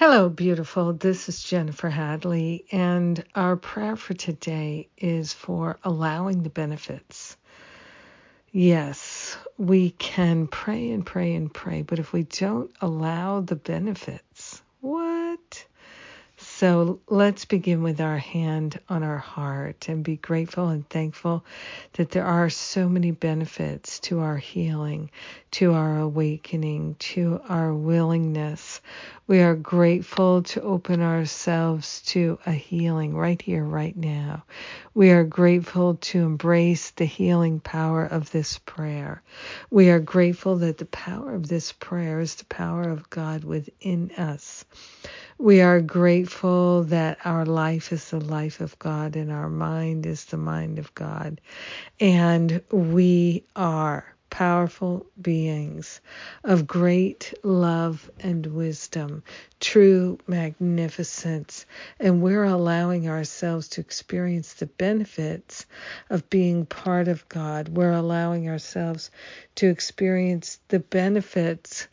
Hello, beautiful. This is Jennifer Hadley, and our prayer for today is for allowing the benefits. Yes, we can pray and pray and pray, but if we don't allow the benefits, what? So let's begin with our hand on our heart and be grateful and thankful that there are so many benefits to our healing, to our awakening, to our willingness. We are grateful to open ourselves to a healing right here, right now. We are grateful to embrace the healing power of this prayer. We are grateful that the power of this prayer is the power of God within us. We are grateful that our life is the life of God and our mind is the mind of God. And we are powerful beings of great love and wisdom, true magnificence. And we're allowing ourselves to experience the benefits of being part of God. We're allowing ourselves to experience the benefits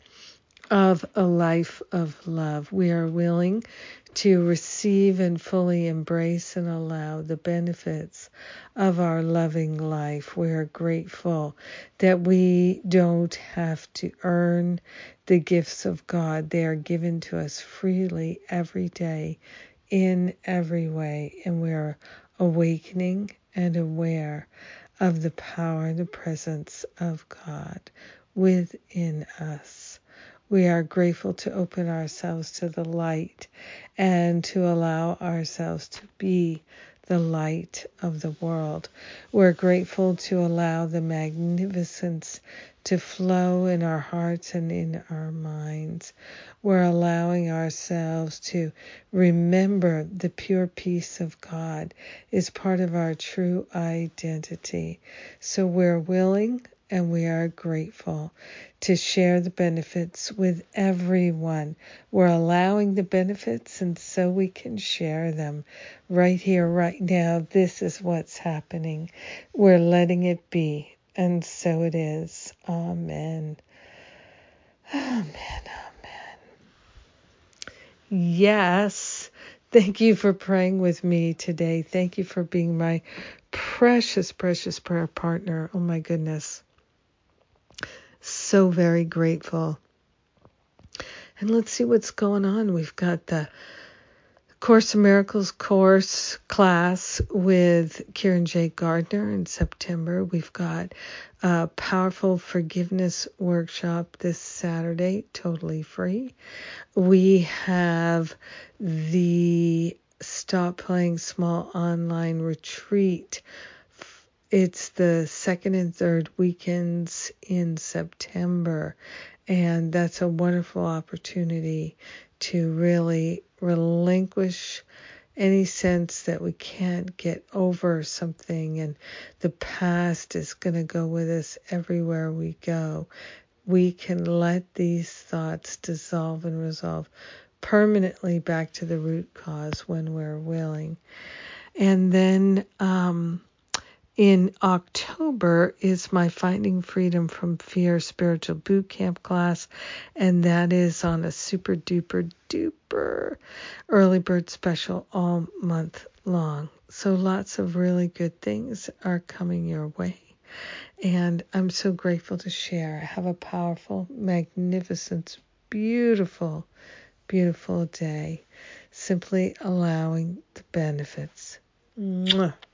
of a life of love. We are willing to receive and fully embrace and allow the benefits of our loving life. We are grateful that we don't have to earn the gifts of God. They are given to us freely every day in every way, and we are awakening and aware of the power and the presence of God within us. We are grateful to open ourselves to the light and to allow ourselves to be the light of the world. We're grateful to allow the magnificence to flow in our hearts and in our minds. We're allowing ourselves to remember the pure peace of God is part of our true identity. So we're willing and we are grateful to share the benefits with everyone. We're allowing the benefits, and so we can share them right here, right now. This is what's happening. We're letting it be, and so it is. Amen. Amen. Amen. Yes. Thank you for praying with me today. Thank you for being my precious, precious prayer partner. Oh, my goodness. So very grateful. And let's see what's going on. We've got the Course in Miracles class with Kieran J. Gardner in September. We've got a powerful forgiveness workshop this Saturday, totally free. We have the Stop Playing Small online retreat. It's the second and third weekends in September, and that's a wonderful opportunity to really relinquish any sense that we can't get over something and the past is going to go with us everywhere we go. We can let these thoughts dissolve and resolve permanently back to the root cause when we're willing. And then in October is my Finding Freedom from Fear Spiritual Boot Camp class, and that is on a super duper duper early bird special all month long. So lots of really good things are coming your way, and I'm so grateful to share. Have a powerful, magnificent, beautiful, beautiful day. Simply allowing the benefits. Mwah.